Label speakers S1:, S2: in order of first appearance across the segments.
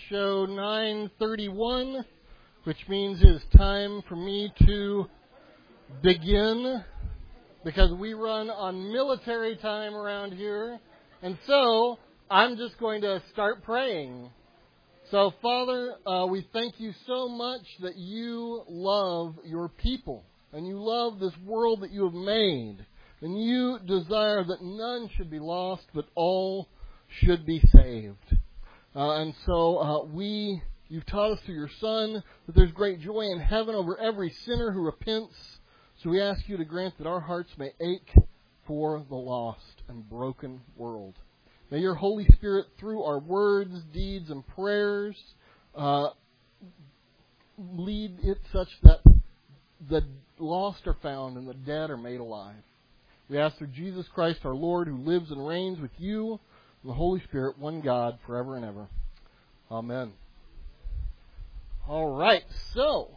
S1: show 9:31, which means it's time for me to begin, because we run on military time around here. And so I'm just going to start praying. So, Father, we thank you so much that you love your people, and you love this world that you have made, and you desire that none should be lost, but all should be saved. And so you've taught us through your Son that there's great joy in heaven over every sinner who repents. So we ask you to grant that our hearts may ache for the lost and broken world. May your Holy Spirit, through our words, deeds, and prayers, lead it such that the lost are found and the dead are made alive. We ask through Jesus Christ our Lord, who lives and reigns with you and the Holy Spirit, one God, forever and ever. Amen. All right, so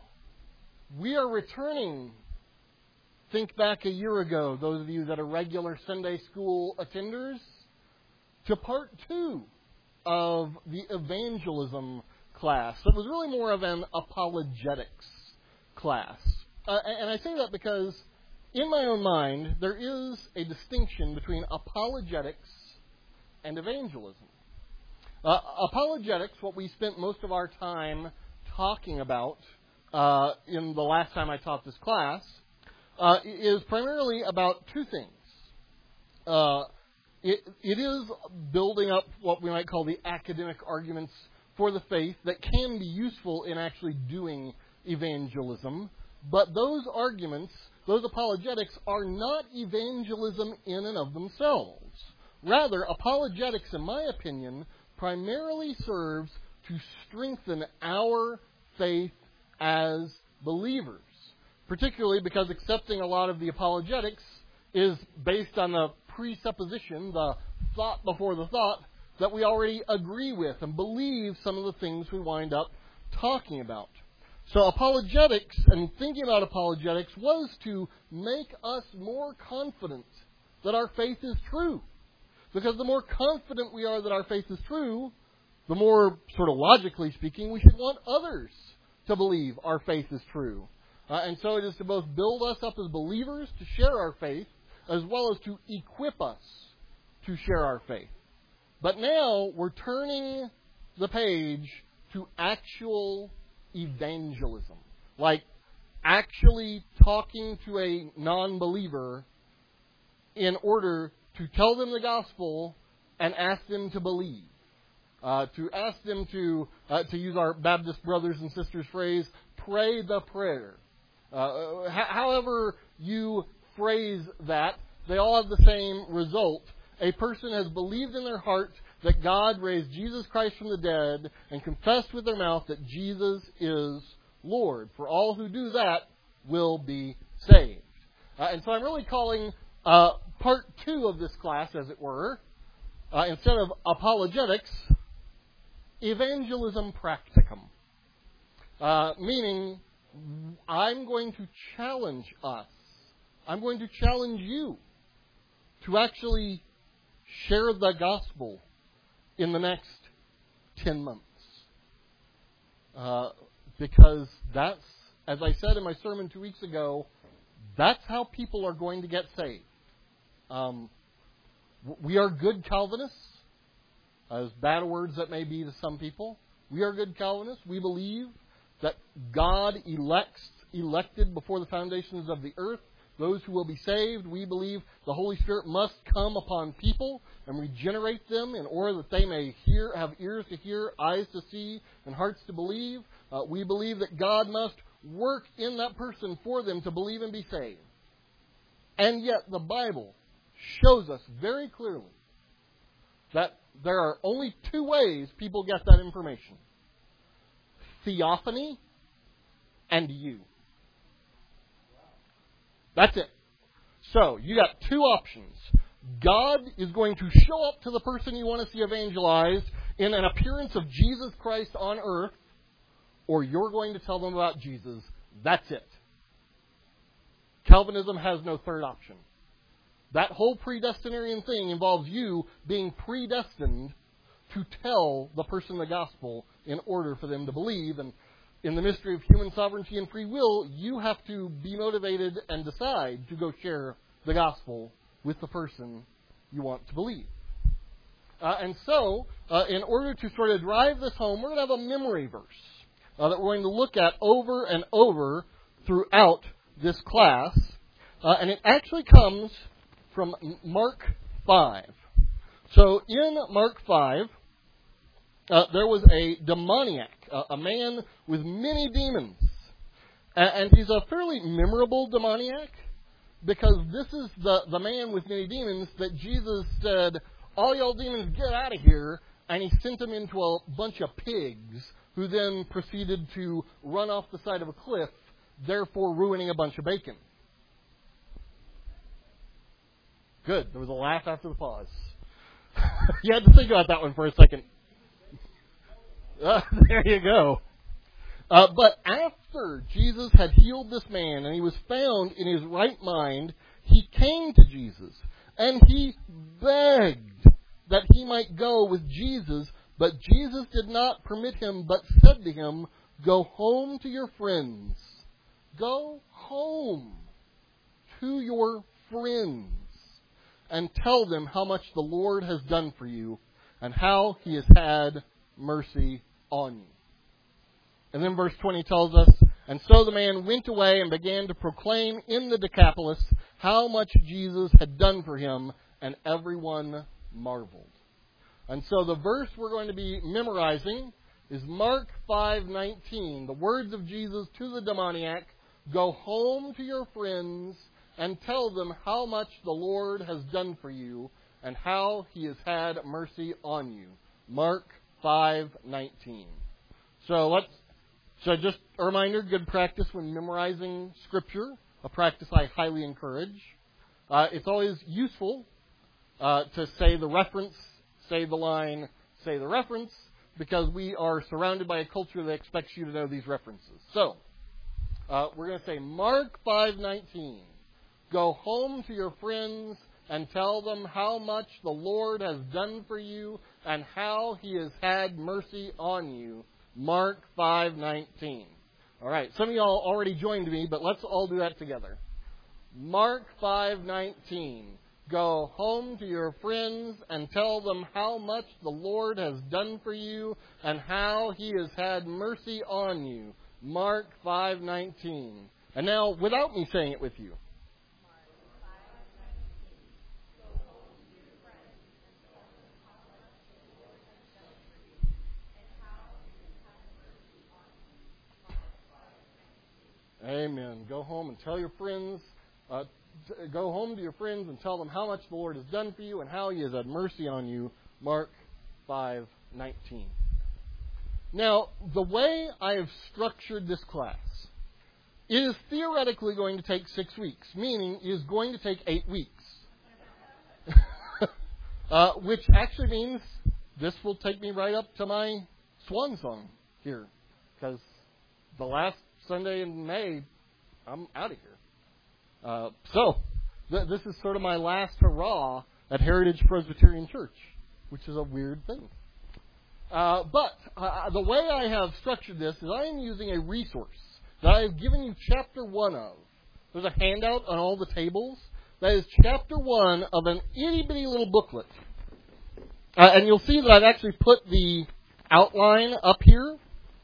S1: we are returning. Think back a year ago, those of you that are regular Sunday school attenders, to part 2 of the evangelism class. It was really more of an apologetics class. And I say that because in my own mind, there is a distinction between apologetics and evangelism. Apologetics, what we spent most of our time talking about in the last time I taught this class, is primarily about two things. It is building up what we might call the academic arguments for the faith that can be useful in actually doing evangelism. But those arguments, those apologetics, are not evangelism in and of themselves. Rather, apologetics, in my opinion, primarily serves to strengthen our faith as believers. Particularly because accepting a lot of the apologetics is based on the presupposition, the thought before the thought, that we already agree with and believe some of the things we wind up talking about. So apologetics, and thinking about apologetics, was to make us more confident that our faith is true. Because the more confident we are that our faith is true, the more, sort of logically speaking, we should want others to believe our faith is true. And so it is to both build us up as believers to share our faith, as well as to equip us to share our faith. But now we're turning the page to actual evangelism. Like actually talking to a non-believer in order to tell them the gospel and ask them to believe. To ask them to use our Baptist brothers and sisters phrase, pray the prayer. However you phrase that, they all have the same result. A person has believed in their heart that God raised Jesus Christ from the dead and confessed with their mouth that Jesus is Lord. For all who do that will be saved. And so I'm really calling part 2 of this class, as it were, instead of apologetics, evangelism practicum. Meaning, I'm going to challenge us. I'm going to challenge you to actually share the gospel in the next 10 months. Because that's, as I said in my sermon 2 weeks ago, that's how people are going to get saved. We are good Calvinists, as bad words that may be to some people. We are good Calvinists. We believe that God elected before the foundations of the earth those who will be saved. We believe the Holy Spirit must come upon people and regenerate them in order that they may have ears to hear, eyes to see, and hearts to believe. We believe that God must work in that person for them to believe and be saved. And yet the Bible shows us very clearly that there are only 2 ways people get that information. Theophany and you. That's it. So, you got 2 options. God is going to show up to the person you want to see evangelized in an appearance of Jesus Christ on earth, or you're going to tell them about Jesus. That's it. Calvinism has no third option. That whole predestinarian thing involves you being predestined to tell the person the gospel in order for them to believe. And in the mystery of human sovereignty and free will, you have to be motivated and decide to go share the gospel with the person you want to believe. And so, in order to sort of drive this home, we're going to have a memory verse that we're going to look at over and over throughout this class. And it actually comes from Mark 5. So in Mark 5, there was a demoniac, a man with many demons. And he's a fairly memorable demoniac because this is the man with many demons that Jesus said, all y'all demons, get out of here. And he sent them into a bunch of pigs who then proceeded to run off the side of a cliff, therefore ruining a bunch of bacon. Good. There was a laugh after the pause. You had to think about that one for a second. There you go. But after Jesus had healed this man and he was found in his right mind, he came to Jesus and he begged that he might go with Jesus, but Jesus did not permit him, but said to him, go home to your friends. Go home to your friends and tell them how much the Lord has done for you and how he has had mercy on you. And then verse 20 tells us, and so the man went away and began to proclaim in the Decapolis how much Jesus had done for him, and everyone marveled. And so the verse we're going to be memorizing is Mark 5:19, the words of Jesus to the demoniac, go home to your friends and tell them how much the Lord has done for you and how he has had mercy on you. Mark 5:19. So just a reminder, good practice when memorizing Scripture, a practice I highly encourage. It's always useful to say the reference, say the line, say the reference, because we are surrounded by a culture that expects you to know these references. So, we're going to say Mark 5:19. Go home to your friends and tell them how much the Lord has done for you and how he has had mercy on you. Mark 5:19. All right, some of y'all already joined me, but let's all do that together. Mark 5:19. Go home to your friends and tell them how much the Lord has done for you and how he has had mercy on you. Mark 5:19. And now, without me saying it with you. Amen. Go home and tell your friends, go home to your friends and tell them how much the Lord has done for you and how he has had mercy on you. Mark 5:19. Now, the way I have structured this class, it is theoretically going to take 6 weeks, meaning it is going to take 8 weeks. Which actually means this will take me right up to my swan song here, because the last Sunday in May, I'm out of here. So, this is sort of my last hurrah at Heritage Presbyterian Church, which is a weird thing. But the way I have structured this is I am using a resource that I have given you chapter 1 of. There's a handout on all the tables. That is chapter 1 of an itty-bitty little booklet. And you'll see that I've actually put the outline up here.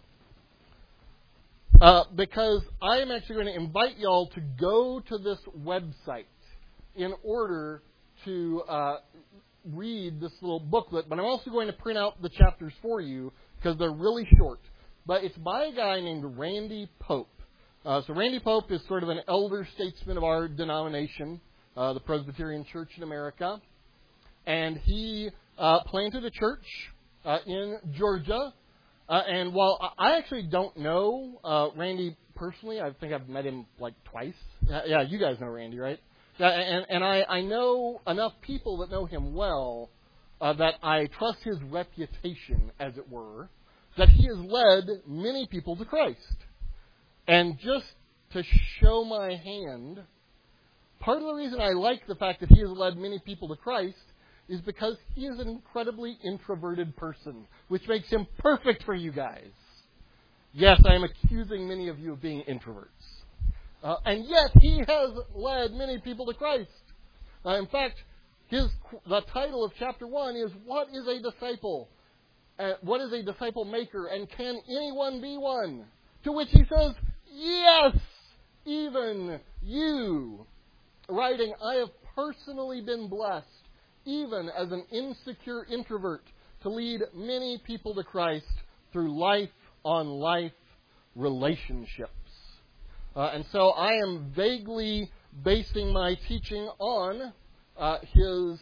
S1: Because I am actually going to invite y'all to go to this website in order to read this little booklet. But I'm also going to print out the chapters for you because they're really short. But it's by a guy named Randy Pope. So Randy Pope is sort of an elder statesman of our denomination, the Presbyterian Church in America. And he planted a church in Georgia. And while I actually don't know Randy personally, I think I've met him like twice. Yeah, you guys know Randy, right? Yeah, and I know enough people that know him well that I trust his reputation, as it were, that he has led many people to Christ. And just to show my hand, part of the reason I like the fact that he has led many people to Christ is because he is an incredibly introverted person, which makes him perfect for you guys. Yes, I am accusing many of you of being introverts. And yet, he has led many people to Christ. In fact, the title of chapter 1 is, What is a Disciple? What is a disciple maker? And can anyone be one? To which he says, yes, even you. Writing, I have personally been blessed, even as an insecure introvert, to lead many people to Christ through life-on-life relationships. And so I am vaguely basing my teaching on his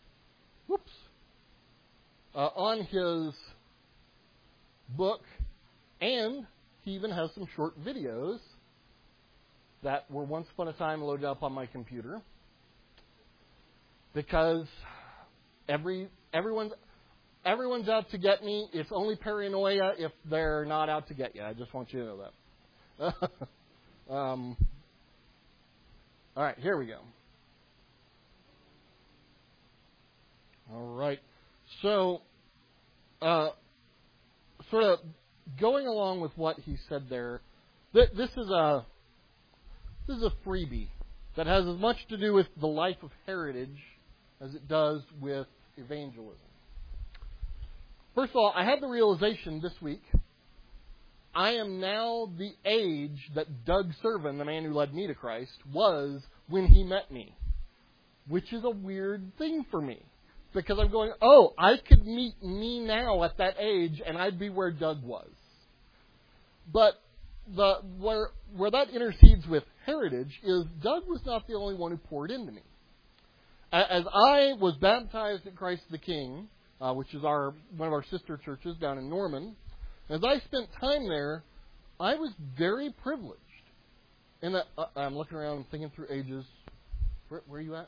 S1: book, and he even has some short videos that were once upon a time loaded up on my computer, because everyone's out to get me. It's only paranoia if they're not out to get you. I just want you to know that. All right, here we go. All right. So, sort of going along with what he said there, this is a freebie that has as much to do with the life of heritage as it does with evangelism. First of all, I had the realization this week, I am now the age that Doug Servin, the man who led me to Christ, was when he met me. Which is a weird thing for me. Because I'm going, I could meet me now at that age and I'd be where Doug was. But where that intercedes with heritage is Doug was not the only one who poured into me. As I was baptized at Christ the King, which is one of our sister churches down in Norman, as I spent time there, I was very privileged. And I'm looking around and thinking through ages. Where are you at?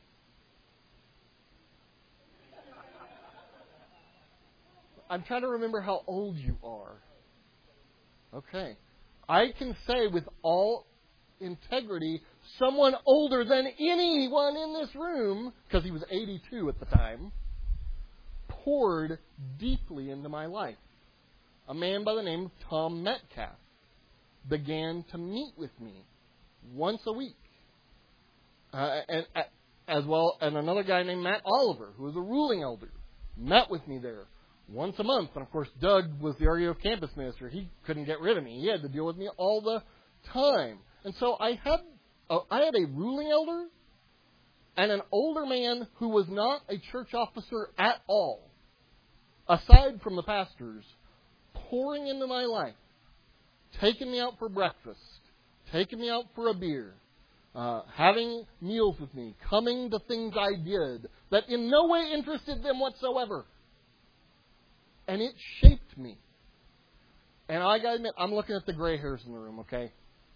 S1: I'm trying to remember how old you are. Okay. I can say with all integrity, someone older than anyone in this room, because he was 82 at the time, poured deeply into my life. A man by the name of Tom Metcalf began to meet with me once a week. And another guy named Matt Oliver, who was a ruling elder, met with me there once a month. And of course, Doug was the RUF campus minister. He couldn't get rid of me. He had to deal with me all the time. And so I had a ruling elder and an older man who was not a church officer at all, aside from the pastors, pouring into my life, taking me out for breakfast, taking me out for a beer, having meals with me, coming to things I did that in no way interested them whatsoever. And it shaped me. And I got to admit, I'm looking at the gray hairs in the room, okay?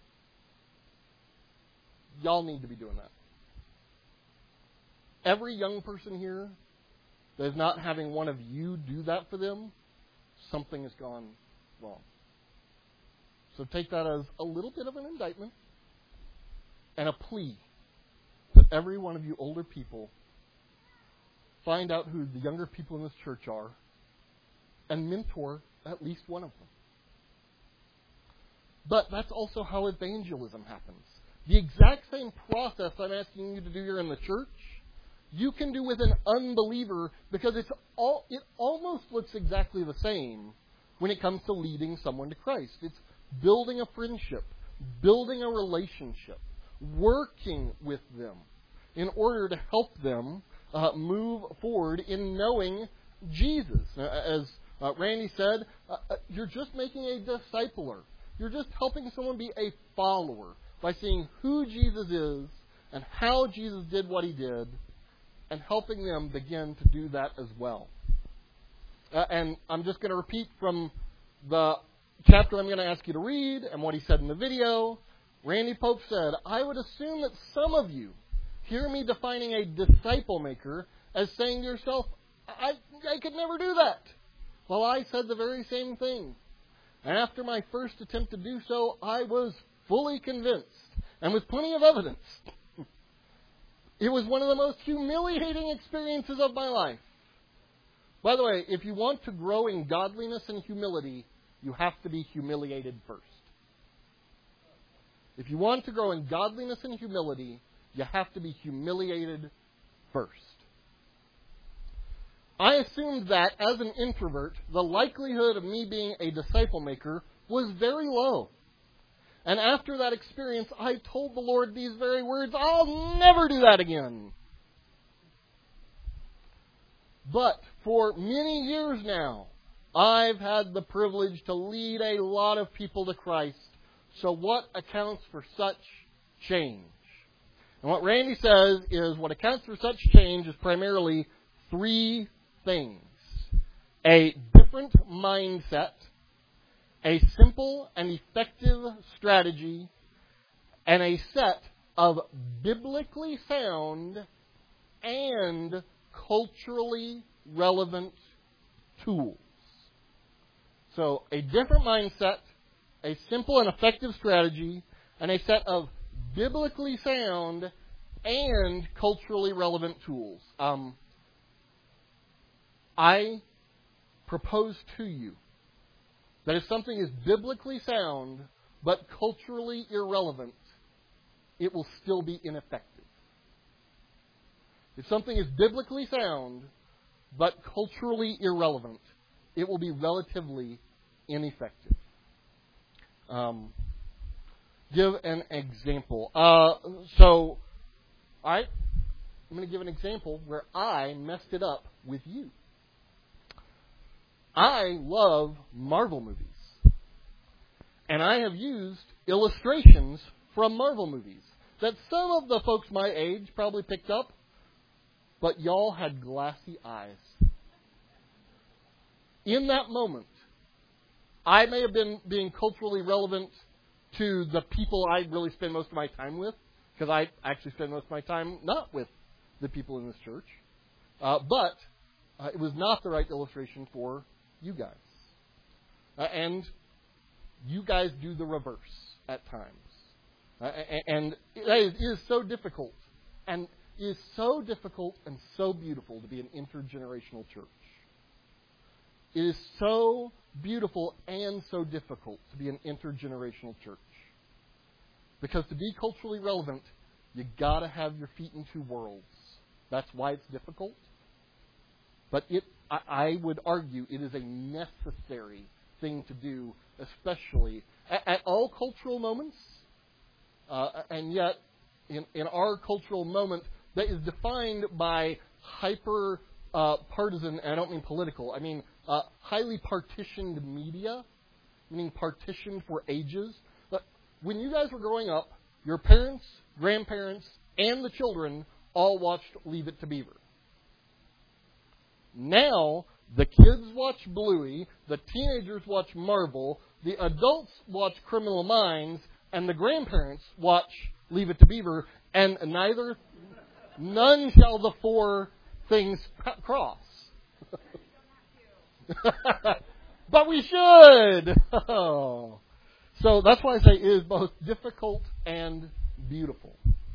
S1: Y'all need to be doing that. Every young person here that is not having one of you do that for them, something has gone wrong. So take that as a little bit of an indictment and a plea that every one of you older people find out who the younger people in this church are and mentor at least one of them. But that's also how evangelism happens. The exact same process I'm asking you to do here in the church, you can do with an unbeliever, because it almost looks exactly the same when it comes to leading someone to Christ. It's building a friendship, building a relationship, working with them in order to help them move forward in knowing Jesus. As Randy said, you're just making a discipler. You're just helping someone be a follower by seeing who Jesus is and how Jesus did what he did, and helping them begin to do that as well. And I'm just going to repeat from the chapter I'm going to ask you to read and what he said in the video. Randy Pope said, I would assume that some of you hear me defining a disciple maker as saying to yourself, I could never do that. Well, I said the very same thing. And after my first attempt to do so, I was fully convinced, and with plenty of evidence, It was one of the most humiliating experiences of my life. By the way, if you want to grow in godliness and humility, you have to be humiliated first. If you want to grow in godliness and humility, you have to be humiliated first. I assumed that, as an introvert, the likelihood of me being a disciple maker was very low. And after that experience, I told the Lord these very words, I'll never do that again. But for many years now, I've had the privilege to lead a lot of people to Christ. So what accounts for such change? And what Randy says is what accounts for such change is primarily three things. A different mindset, a simple and effective strategy, and a set of biblically sound and culturally relevant tools. So, a different mindset, a simple and effective strategy, and a set of biblically sound and culturally relevant tools. I propose to you that if something is biblically sound but culturally irrelevant, it will still be ineffective. If something is biblically sound but culturally irrelevant, it will be relatively ineffective. Give an example. I'm going to give an example where I messed it up with you. I love Marvel movies. And I have used illustrations from Marvel movies that some of the folks my age probably picked up, but y'all had glassy eyes. In that moment, I may have been being culturally relevant to the people I really spend most of my time with, because I actually spend most of my time not with the people in this church. But it was not the right illustration for you guys. And you guys do the reverse at times. And it is so difficult. And it is so difficult and so beautiful to be an intergenerational church. It is so beautiful and so difficult to be an intergenerational church. Because to be culturally relevant, you got to have your feet in two worlds. That's why it's difficult. But I would argue it is a necessary thing to do, especially at all cultural moments. And yet, in our cultural moment, that is defined by hyper partisan, and I don't mean political, I mean highly partitioned media, meaning partitioned for ages. But when you guys were growing up, your parents, grandparents, and the children all watched Leave It to Beaver. Now, the kids watch Bluey, the teenagers watch Marvel, the adults watch Criminal Minds, and the grandparents watch Leave It to Beaver, and none shall the four things cross. But we should! Oh. So that's why I say it is both difficult and beautiful.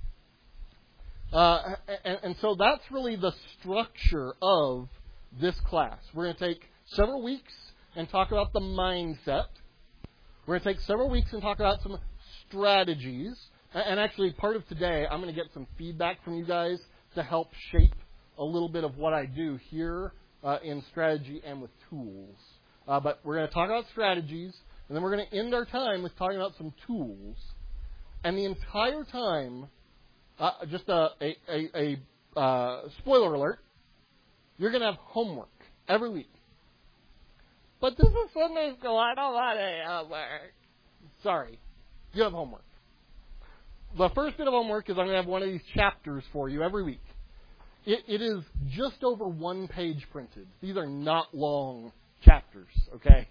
S1: And so that's really the structure of this class. We're going to take several weeks and talk about the mindset. We're going to take several weeks and talk about some strategies. And actually, part of today, I'm going to get some feedback from you guys to help shape a little bit of what I do here in strategy and with tools. But we're going to talk about strategies, and then we're going to end our time with talking about some tools. And the entire time, just a spoiler alert, you're going to have homework every week. But this is Sunday school. I don't want any homework. Sorry. You have homework. The first bit of homework is I'm going to have one of these chapters for you every week. It is just over one page printed. These are not long chapters, okay?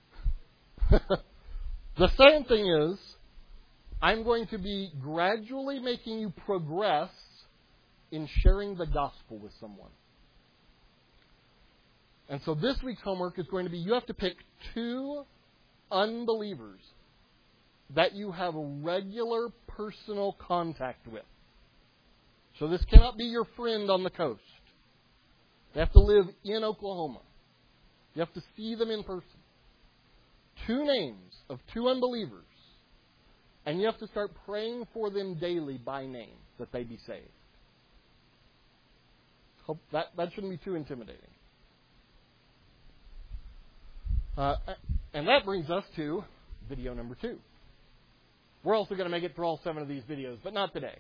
S1: The second thing is I'm going to be gradually making you progress in sharing the gospel with someone. And so this week's homework is going to be you have to pick 2 unbelievers that you have regular personal contact with. So this cannot be your friend on the coast. They have to live in Oklahoma. You have to see them in person. 2 names of 2 unbelievers. And you have to start praying for them daily by name that they be saved. Hope that shouldn't be too intimidating. And that brings us to video number 2. We're also going to make it through all 7 of these videos, but not today.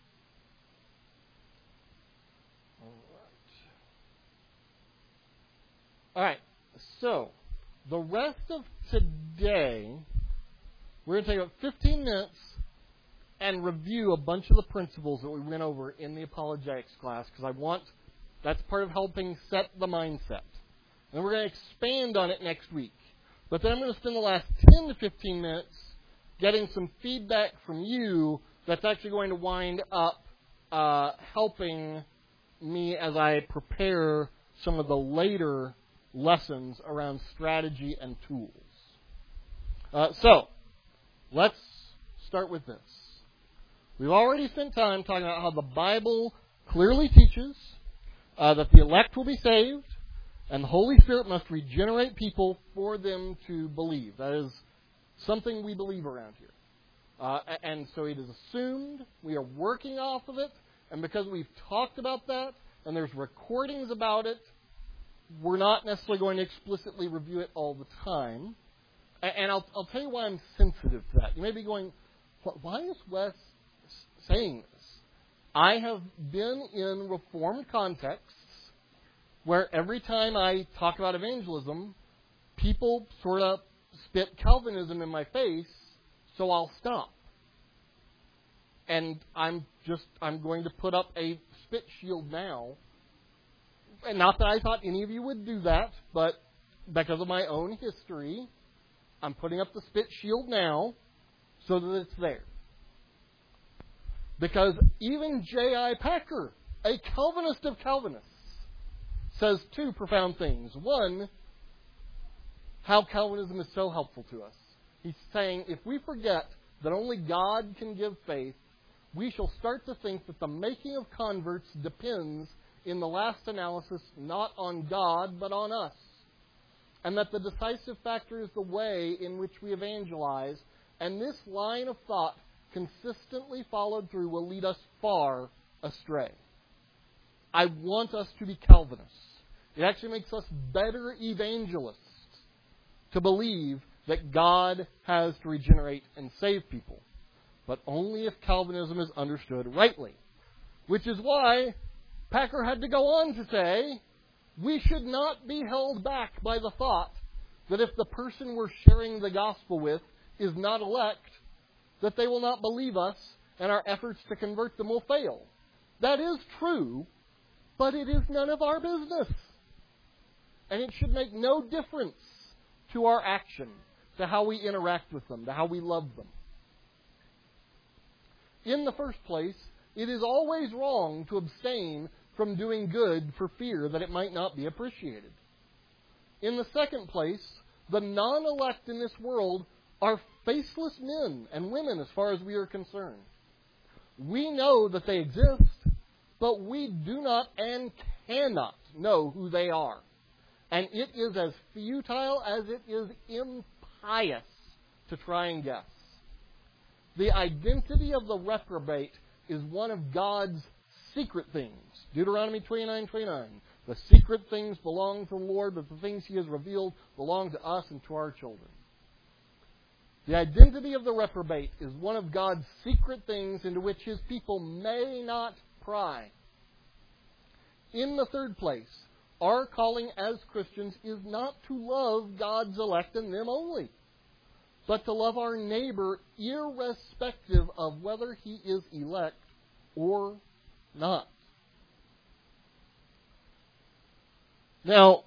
S1: All right. So, the rest of today, we're going to take about 15 minutes and review a bunch of the principles that we went over in the apologetics class, because that's part of helping set the mindset. And we're going to expand on it next week. But then I'm going to spend the last 10 to 15 minutes getting some feedback from you that's actually going to wind up helping me as I prepare some of the later lessons around strategy and tools. So, let's start with this. We've already spent time talking about how the Bible clearly teaches that the elect will be saved, and the Holy Spirit must regenerate people for them to believe. That is something we believe around here. And so it is assumed, we are working off of it, and because we've talked about that, and there's recordings about it, we're not necessarily going to explicitly review it all the time. And I'll tell you why I'm sensitive to that. You may be going, why is Wes saying this? I have been in Reformed contexts where every time I talk about evangelism, people sort of spit Calvinism in my face, so I'll stop. And I'm going to put up a spit shield now. And not that I thought any of you would do that, but because of my own history, I'm putting up the spit shield now so that it's there. Because even J.I. Packer, a Calvinist of Calvinists, says 2 profound things. One, how Calvinism is so helpful to us. He's saying if we forget that only God can give faith, we shall start to think that the making of converts depends, in the last analysis, not on God, but on us. And that the decisive factor is the way in which we evangelize. And this line of thought, consistently followed through, will lead us far astray. I want us to be Calvinists. It actually makes us better evangelists to believe that God has to regenerate and save people. But only if Calvinism is understood rightly. Which is why Packer had to go on to say, we should not be held back by the thought that if the person we're sharing the gospel with is not elect, that they will not believe us and our efforts to convert them will fail. That is true, but it is none of our business. And it should make no difference to our action, to how we interact with them, to how we love them. In the first place, it is always wrong to abstain from doing good for fear that it might not be appreciated. In the second place, the non-elect in this world are faceless men and women as far as we are concerned. We know that they exist, but we do not and cannot know who they are. And it is as futile as it is impious to try and guess. The identity of the reprobate is one of God's secret things. Deuteronomy 29:29. The secret things belong to the Lord, but the things He has revealed belong to us and to our children. The identity of the reprobate is one of God's secret things into which His people may not pry. In the third place, our calling as Christians is not to love God's elect and them only, but to love our neighbor irrespective of whether he is elect or not. Now,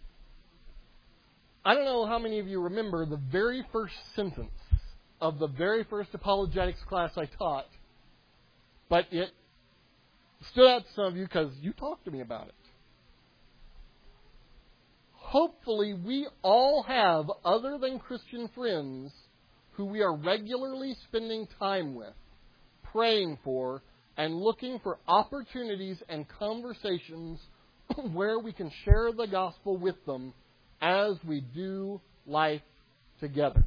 S1: I don't know how many of you remember the very first sentence of the very first apologetics class I taught, but it stood out to some of you because you talked to me about it. Hopefully, we all have other than Christian friends who we are regularly spending time with, praying for, and looking for opportunities and conversations where we can share the gospel with them as we do life together.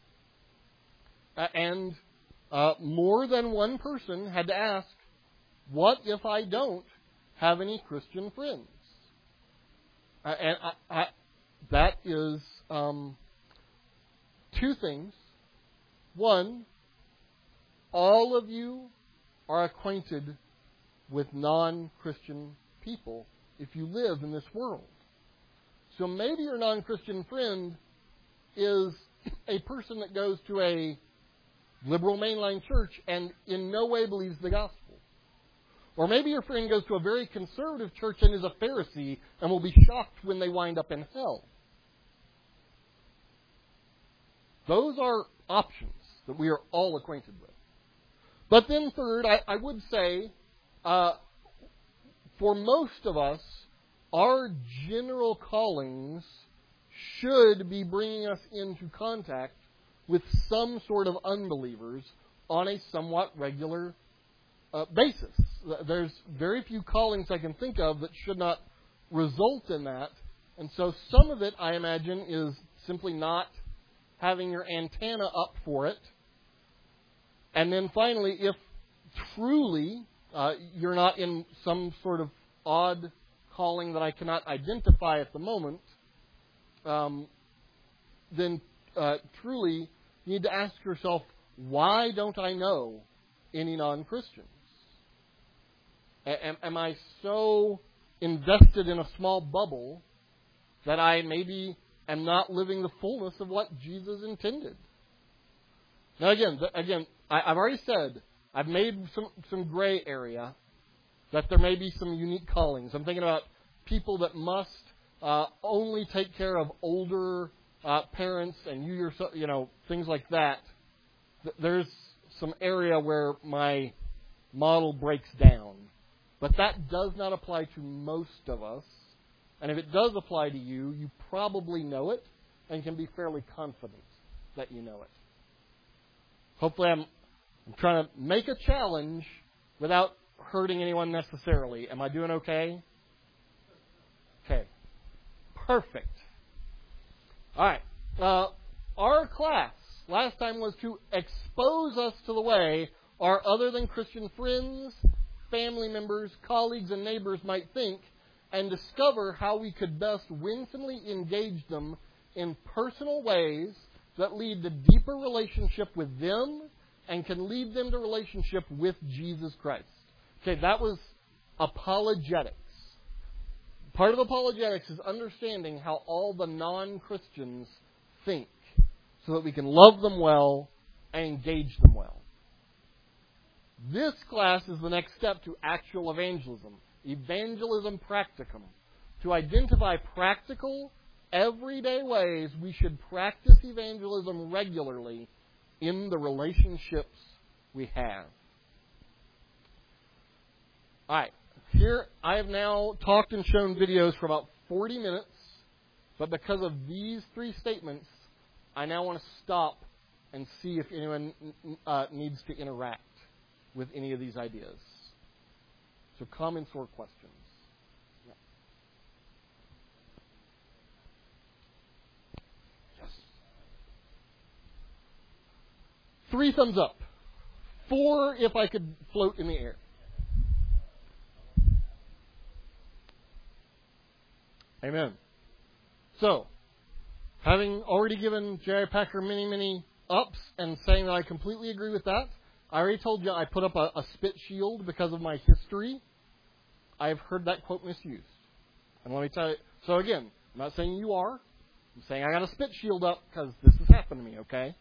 S1: And more than one person had to ask, what if I don't have any Christian friends? And that is two things. One, all of you are acquainted with non-Christian people if you live in this world. So maybe your non-Christian friend is a person that goes to a liberal mainline church and in no way believes the gospel. Or maybe your friend goes to a very conservative church and is a Pharisee and will be shocked when they wind up in hell. Those are options that we are all acquainted with. But then third, I would say, for most of us, our general callings should be bringing us into contact with some sort of unbelievers on a somewhat regular basis. There's very few callings I can think of that should not result in that. And so some of it, I imagine, is simply not having your antenna up for it. And then finally, if truly you're not in some sort of odd calling that I cannot identify at the moment, then truly you need to ask yourself, why don't I know any non-Christians? Am I so invested in a small bubble that I maybe am not living the fullness of what Jesus intended? Now again, I've already said, I've made some gray area that there may be some unique callings. I'm thinking about people that must only take care of older parents and you yourself, things like that. There's some area where my model breaks down. But that does not apply to most of us. And if it does apply to you, you probably know it and can be fairly confident that you know it. Hopefully I'm trying to make a challenge without hurting anyone necessarily. Am I doing okay? Okay. Perfect. All right. Our class last time was to expose us to the way our other than Christian friends, family members, colleagues, and neighbors might think, and discover how we could best winsomely engage them in personal ways that lead to deeper relationship with them and can lead them to relationship with Jesus Christ. Okay, that was apologetics. Part of apologetics is understanding how all the non-Christians think so that we can love them well and engage them well. This class is the next step to actual evangelism, evangelism practicum, to identify practical, everyday ways we should practice evangelism regularly in the relationships we have. All right, here I have now talked and shown videos for about 40 minutes, but because of these three statements, I now want to stop and see if anyone needs to interact with any of these ideas. So comments or questions? Yeah. Yes. 3 thumbs up. 4 if I could float in the air. Amen. So, having already given J.I. Packer many ups and saying that I completely agree with that, I already told you I put up a spit shield because of my history. I have heard that quote misused. And let me tell you, so again, I'm not saying you are. I'm saying I got a spit shield up because this has happened to me, okay?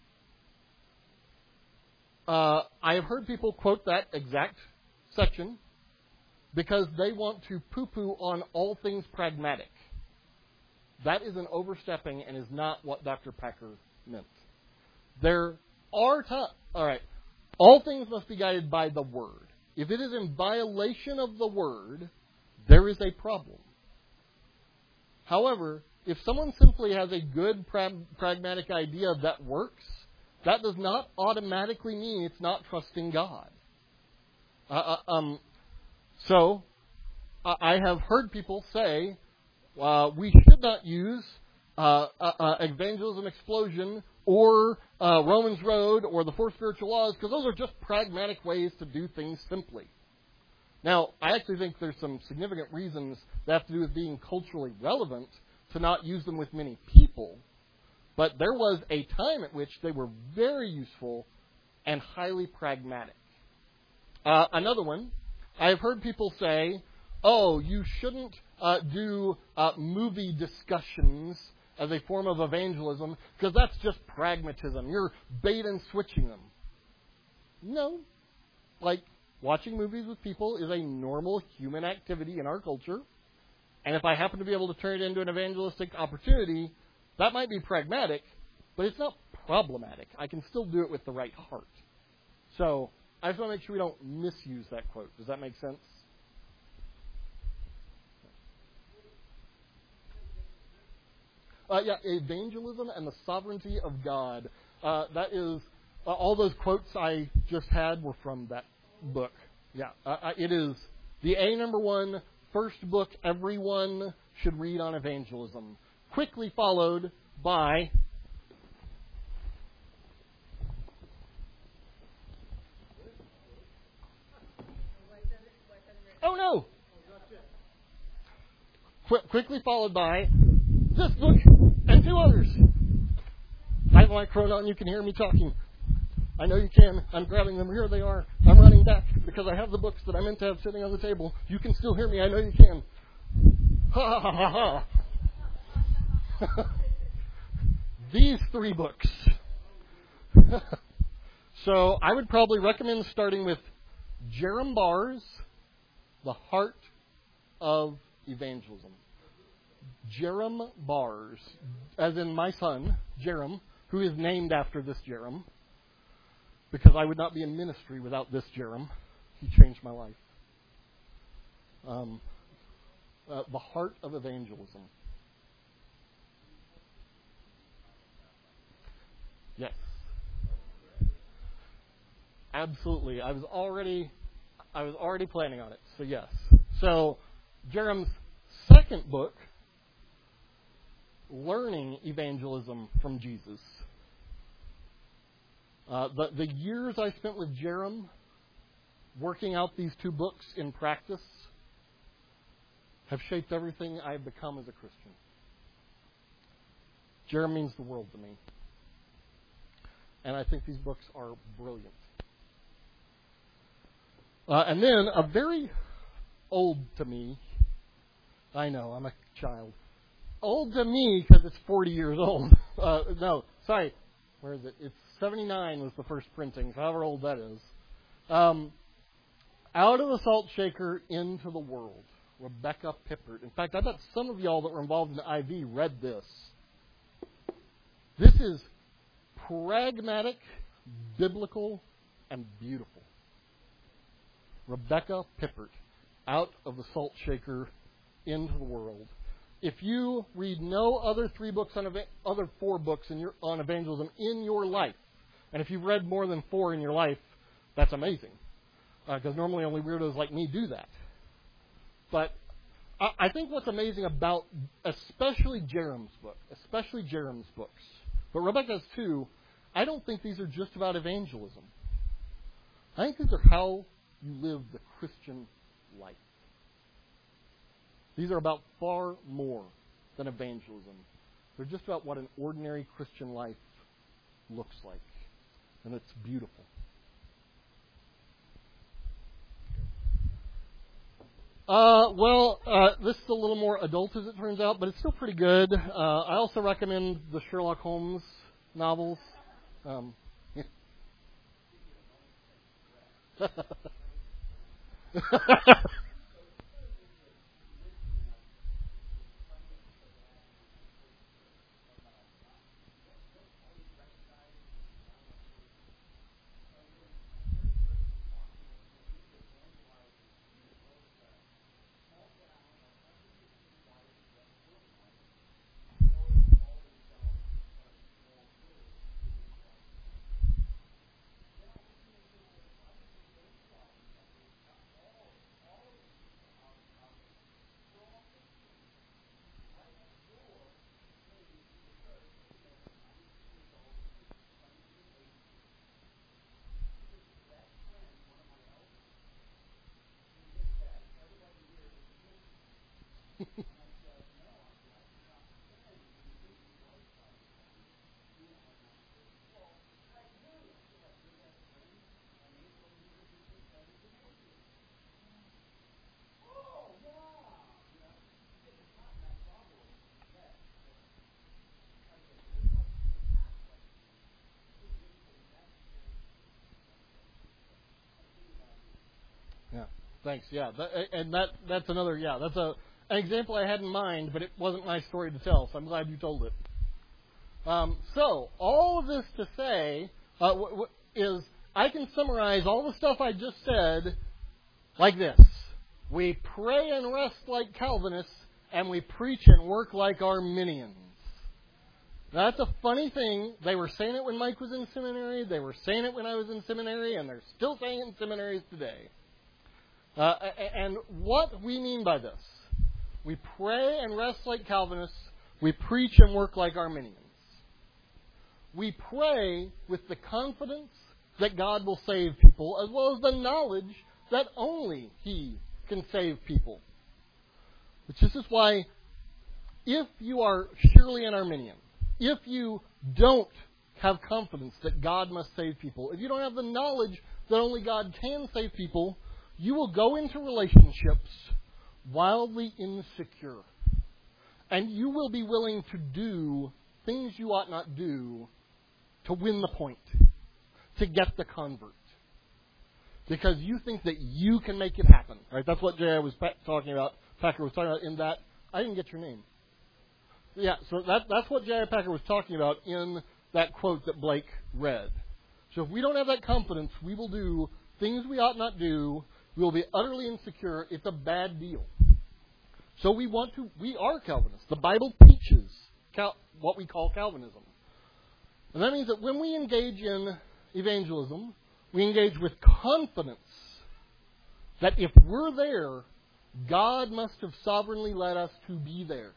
S1: I have heard people quote that exact section because they want to poo-poo on all things pragmatic. That is an overstepping and is not what Dr. Packer meant. There are times, all right, all things must be guided by the Word. If it is in violation of the Word, there is a problem. However, if someone simply has a good pragmatic idea that works, that does not automatically mean it's not trusting God. So I have heard people say we should not use Evangelism Explosion or Romans Road or the Four Spiritual Laws because those are just pragmatic ways to do things simply. Now, I actually think there's some significant reasons that have to do with being culturally relevant to not use them with many people, but there was a time at which they were very useful and highly pragmatic. Another one, I've heard people say, oh, you shouldn't do movie discussions as a form of evangelism because that's just pragmatism. You're bait and switching them. No. Like, watching movies with people is a normal human activity in our culture. And if I happen to be able to turn it into an evangelistic opportunity, that might be pragmatic, but it's not problematic. I can still do it with the right heart. So I just want to make sure we don't misuse that quote. Does that make sense? Evangelism and the sovereignty of God. That is, all those quotes I just had were from that book. Yeah, it is the #1 first book everyone should read on evangelism, quickly followed by oh no! Quickly followed by this book and 2 others. I have my chronon. You can hear me talking. I know you can. I'm grabbing them. Here they are. I'm running back because I have the books that I meant to have sitting on the table. You can still hear me. I know you can. Ha ha ha ha. These 3 books. So I would probably recommend starting with Jerram Barrs, The Heart of Evangelism. Jerram Barrs, as in my son, Jerram, who is named after this Jerram, because I would not be in ministry without this Jerram. He changed my life. The Heart of Evangelism. Yes. Absolutely. I was already planning on it, so yes. So Jerram's second book, Learning Evangelism from Jesus. The years I spent with Jerram working out these 2 books in practice have shaped everything I've become as a Christian. Jerram means the world to me. And I think these books are brilliant. And then a very old to me, I know, I'm a child. Old to me because it's 40 years old. No, sorry. Where is it? It's 79 was the first printing, so however old that is. Out of the Salt Shaker into the World, Rebecca Pippert. In fact, I bet some of y'all that were involved in the IV read this. This is pragmatic, biblical, and beautiful. Rebecca Pippert, Out of the Salt Shaker into the World. If you read no other 4 books on evangelism in your life, and if you've read more than 4 in your life, that's amazing, because normally only weirdos like me do that. But I think what's amazing about especially Jerram's books, but Rebecca's too, I don't think these are just about evangelism. I think these are how you live the Christian life. These are about far more than evangelism. They're just about what an ordinary Christian life looks like. And it's beautiful. This is a little more adult as it turns out, but it's still pretty good. I also recommend the Sherlock Holmes novels. Thanks. Yeah, that's another. Yeah, that's an example I had in mind, but it wasn't my story to tell. So I'm glad you told it. So all of this to say is I can summarize all the stuff I just said like this: we pray and rest like Calvinists, and we preach and work like Arminians. Now, that's a funny thing. They were saying it when Mike was in seminary. They were saying it when I was in seminary, and they're still saying it in seminaries today. And what we mean by this: we pray and rest like Calvinists. We preach and work like Arminians. We pray with the confidence that God will save people, as well as the knowledge that only He can save people. Which this is why, if you are surely an Arminian, if you don't have confidence that God must save people, if you don't have the knowledge that only God can save people, you will go into relationships wildly insecure. And you will be willing to do things you ought not do to win the point, to get the convert. Because you think that you can make it happen. Right? That's what J.I. was talking about. Packer was talking about in that. I didn't get your name. Yeah, so that's what J.I. Packer was talking about in that quote that Blake read. So if we don't have that confidence, we will do things we ought not do. We will be utterly insecure. It's a bad deal. So we are Calvinists. The Bible teaches what we call Calvinism. And that means that when we engage in evangelism, we engage with confidence that if we're there, God must have sovereignly led us to be there.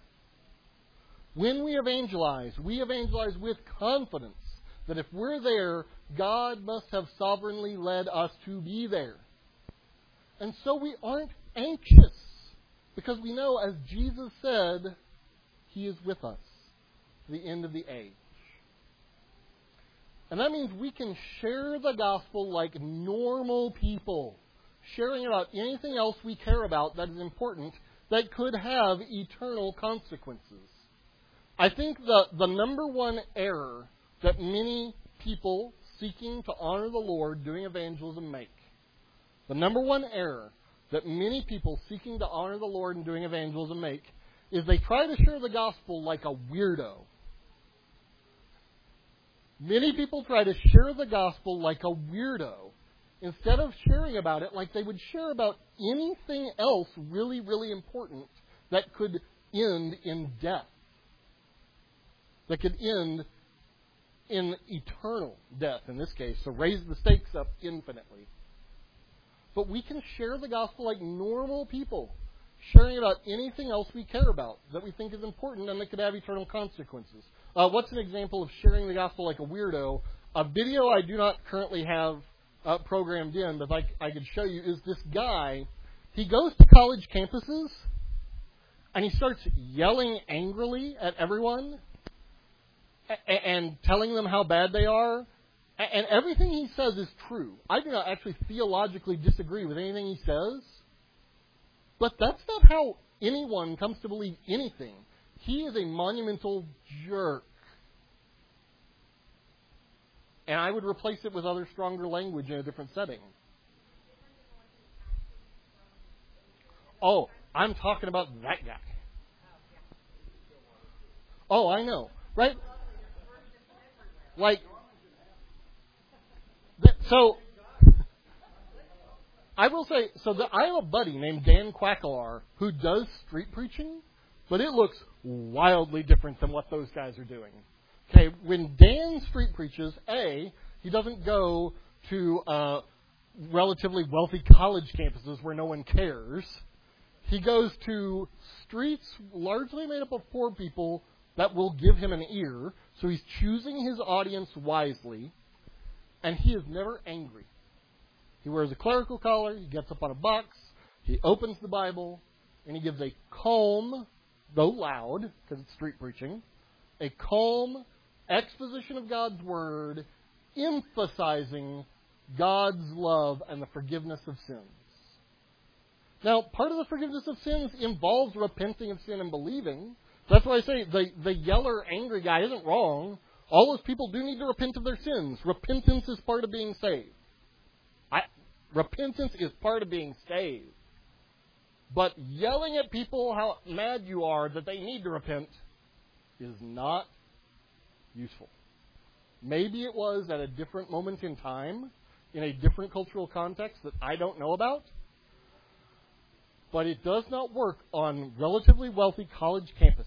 S1: When we evangelize with confidence that if we're there, God must have sovereignly led us to be there. And so we aren't anxious, because we know, as Jesus said, He is with us to the end of the age. And that means we can share the gospel like normal people, sharing about anything else we care about that is important, that could have eternal consequences. I think the number one error that many people seeking to honor the Lord doing evangelism make, the number one error that many people seeking to honor the Lord and doing evangelism make, is they try to share the gospel like a weirdo. Many people try to share the gospel like a weirdo, instead of sharing about it like they would share about anything else really, really important that could end in death. That could end in eternal death, in this case, so raise the stakes up infinitely. But we can share the gospel like normal people, sharing about anything else we care about that we think is important and that could have eternal consequences. What's an example of sharing the gospel like a weirdo? A video I do not currently have programmed in, but I could show you, is this guy. He goes to college campuses, and he starts yelling angrily at everyone and telling them how bad they are. And everything he says is true. I do not actually theologically disagree with anything he says. But that's not how anyone comes to believe anything. He is a monumental jerk. And I would replace it with other stronger language in a different setting. Oh, I'm talking about that guy. Oh, I know. Right? Like, so, I will say, I have a buddy named Dan Quacklar who does street preaching, but it looks wildly different than what those guys are doing. Okay, when Dan street preaches, he doesn't go to relatively wealthy college campuses where no one cares. He goes to streets largely made up of poor people that will give him an ear, so he's choosing his audience wisely, and he is never angry. He wears a clerical collar, he gets up on a box, he opens the Bible, and he gives a calm, though loud, because it's street preaching, a calm exposition of God's Word, emphasizing God's love and the forgiveness of sins. Now, part of the forgiveness of sins involves repenting of sin and believing. That's why I say the yeller, angry guy isn't wrong. All those people do need to repent of their sins. Repentance is part of being saved. Repentance is part of being saved. But yelling at people how mad you are that they need to repent is not useful. Maybe it was at a different moment in time, in a different cultural context that I don't know about. But it does not work on relatively wealthy college campuses.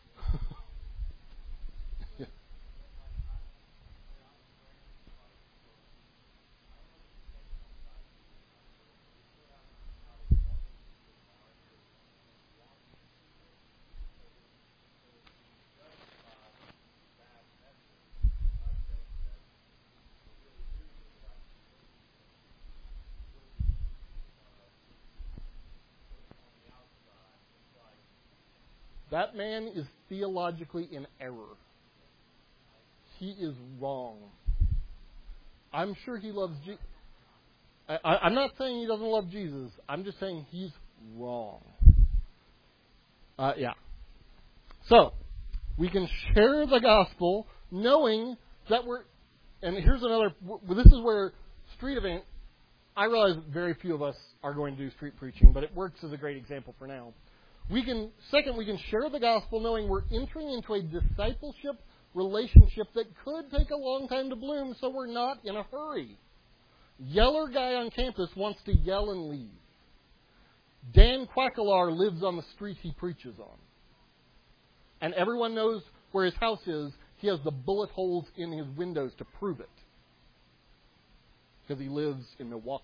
S1: That man is theologically in error. He is wrong. I'm sure he loves Jesus. I'm not saying he doesn't love Jesus. I'm just saying he's wrong. Yeah. So, we can share the gospel knowing that and here's another, this is where street event, I realize very few of us are going to do street preaching, but it works as a great example for now. We can share the gospel knowing we're entering into a discipleship relationship that could take a long time to bloom, so we're not in a hurry. Yeller guy on campus wants to yell and leave. Dan Quackelar lives on the street he preaches on. And everyone knows where his house is. He has the bullet holes in his windows to prove it. Because he lives in Milwaukee.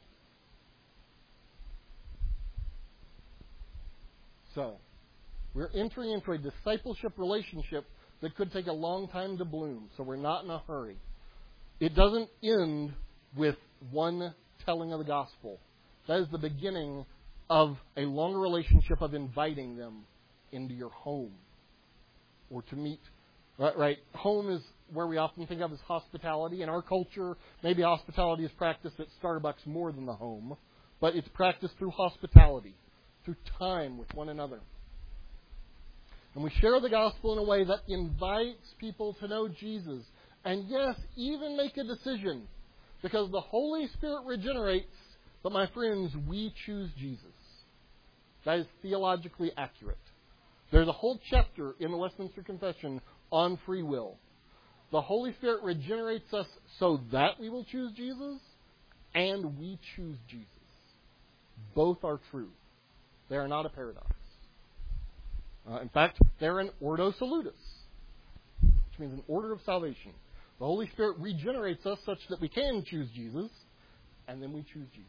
S1: So, we're entering into a discipleship relationship that could take a long time to bloom, so we're not in a hurry. It doesn't end with one telling of the gospel. That is the beginning of a longer relationship of inviting them into your home or to meet. Right? Home is where we often think of as hospitality. In our culture, maybe hospitality is practiced at Starbucks more than the home, but it's practiced through hospitality, through time with one another. And we share the gospel in a way that invites people to know Jesus. And yes, even make a decision. Because the Holy Spirit regenerates, but my friends, we choose Jesus. That is theologically accurate. There's a whole chapter in the Westminster Confession on free will. The Holy Spirit regenerates us so that we will choose Jesus, and we choose Jesus. Both are true. They are not a paradox. In fact, they're an ordo salutis, which means an order of salvation. The Holy Spirit regenerates us such that we can choose Jesus, and then we choose Jesus.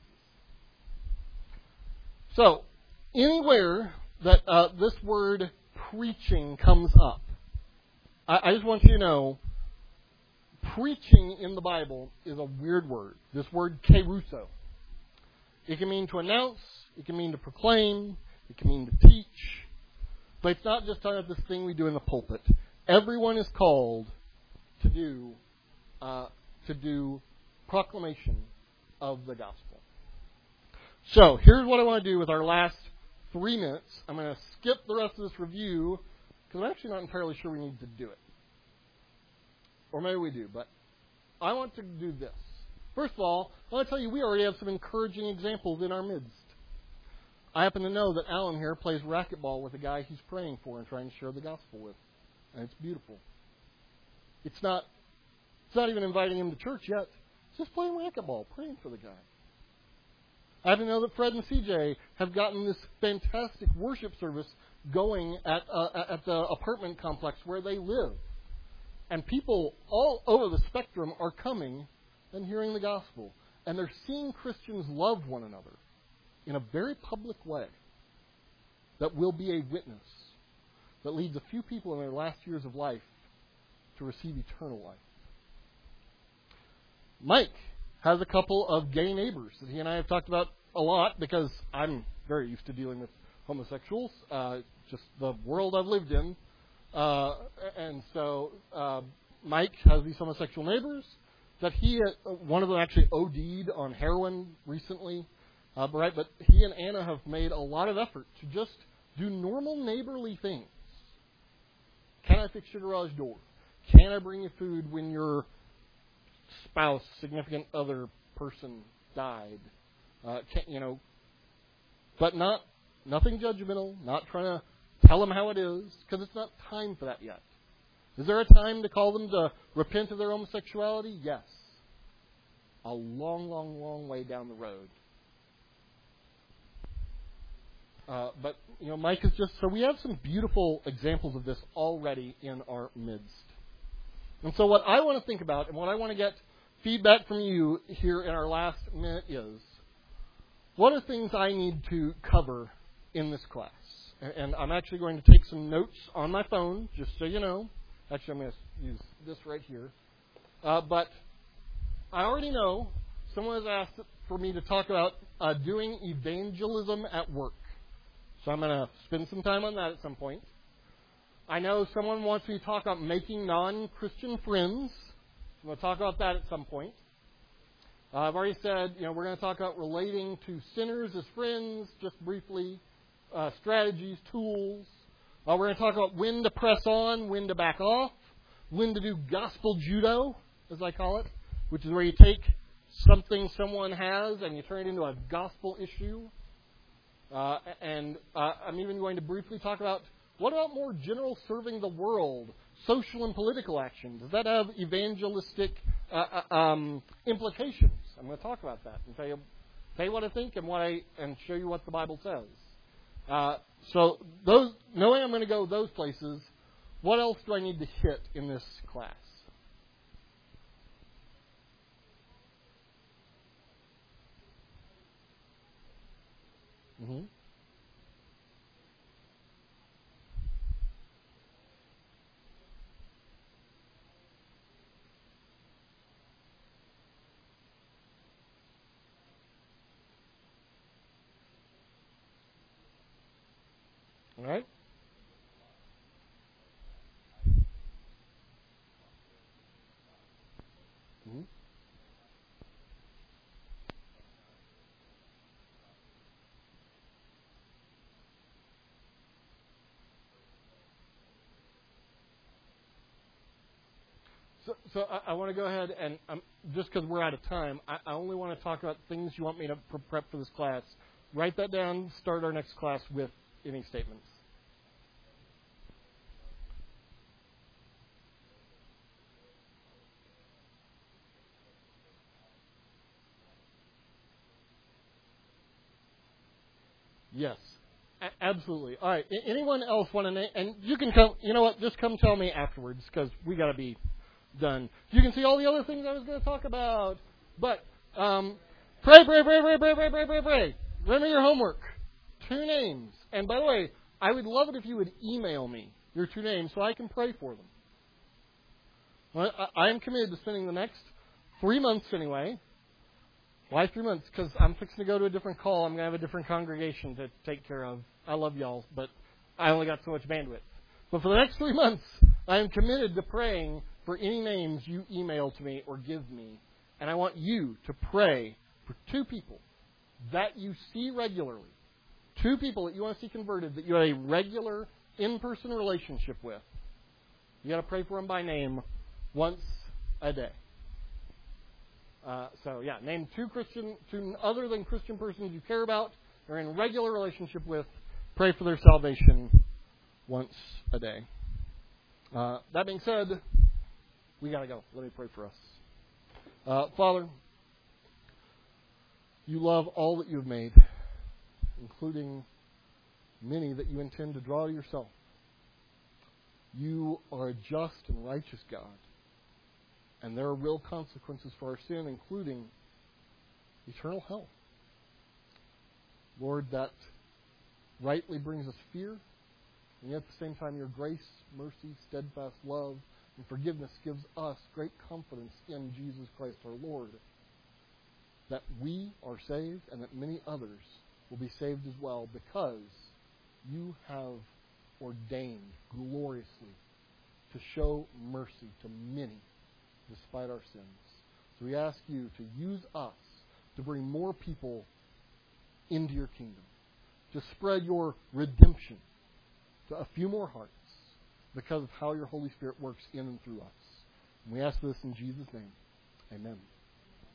S1: So, anywhere that this word preaching comes up, I just want you to know, preaching in the Bible is a weird word. This word keruso. It can mean to announce, it can mean to proclaim, it can mean to teach. But it's not just talking about this thing we do in the pulpit. Everyone is called to do proclamation of the gospel. So, here's what I want to do with our last 3 minutes. I'm going to skip the rest of this review, because I'm actually not entirely sure we need to do it. Or maybe we do, but I want to do this. First of all, I want to tell you we already have some encouraging examples in our midst. I happen to know that Alan here plays racquetball with a guy he's praying for and trying to share the gospel with. And it's beautiful. It's not even inviting him to church yet. It's just playing racquetball, praying for the guy. I happen to know that Fred and CJ have gotten this fantastic worship service going at the apartment complex where they live. And people all over the spectrum are coming and hearing the gospel. And they're seeing Christians love one another in a very public way that will be a witness that leads a few people in their last years of life to receive eternal life. Mike has a couple of gay neighbors that he and I have talked about a lot because I'm very used to dealing with homosexuals, just the world I've lived in. And so Mike has these homosexual neighbors that one of them actually OD'd on heroin recently. But he and Anna have made a lot of effort to just do normal neighborly things. Can I fix your garage door? Can I bring you food when your spouse, significant other person died? But nothing judgmental, not trying to tell them how it is, because it's not time for that yet. Is there a time to call them to repent of their homosexuality? Yes. A long, long, long way down the road. But Mike is so we have some beautiful examples of this already in our midst. And so what I want to think about, and what I want to get feedback from you here in our last minute is, what are things I need to cover in this class? And I'm actually going to take some notes on my phone, just so you know. Actually, I'm going to use this right here. But I already know someone has asked for me to talk about doing evangelism at work. So I'm going to spend some time on that at some point. I know someone wants me to talk about making non-Christian friends. I'm going to talk about that at some point. I've already said, we're going to talk about relating to sinners as friends, just briefly, strategies, tools. We're going to talk about when to press on, when to back off, when to do gospel judo, as I call it, which is where you take something someone has and you turn it into a gospel issue. And I'm even going to briefly talk about, what about more general serving the world, social and political action? Does that have evangelistic implications? I'm going to talk about that and tell you what I think and show you what the Bible says. So knowing I'm going to go those places, what else do I need to hit in this class? Mm-hmm. All right? Mm-hmm. So I want to go ahead and, just because we're out of time, I only want to talk about things you want me to prep for this class. Write that down, start our next class with any statements. Yes, absolutely. All right. Anyone else want to name? And you can come. You know what? Just come tell me afterwards because we got to be done. You can see all the other things I was going to talk about. But pray. Remember your homework. 2 names. And by the way, I would love it if you would email me your 2 names so I can pray for them. Well, I am committed to spending the next 3 months anyway. Why 3 months? Because I'm fixing to go to a different call. I'm going to have a different congregation to take care of. I love y'all, but I only got so much bandwidth. But for the next 3 months, I am committed to praying for any names you email to me or give me. And I want you to pray for 2 people that you see regularly. 2 people that you want to see converted, that you have a regular in-person relationship with. You got to pray for them by name once a day. Name 2 other than Christian persons you care about, or in regular relationship with. Pray for their salvation once a day. That being said, we got to go. Let me pray for us. Father, you love all that you have made, including many that you intend to draw to yourself. You are a just and righteous God. And there are real consequences for our sin, including eternal hell. Lord, that rightly brings us fear, and yet at the same time your grace, mercy, steadfast love, and forgiveness gives us great confidence in Jesus Christ our Lord, that we are saved and that many others will be saved as well because you have ordained gloriously to show mercy to many despite our sins. So we ask you to use us to bring more people into your kingdom, to spread your redemption to a few more hearts because of how your Holy Spirit works in and through us. And we ask this in Jesus' name. Amen.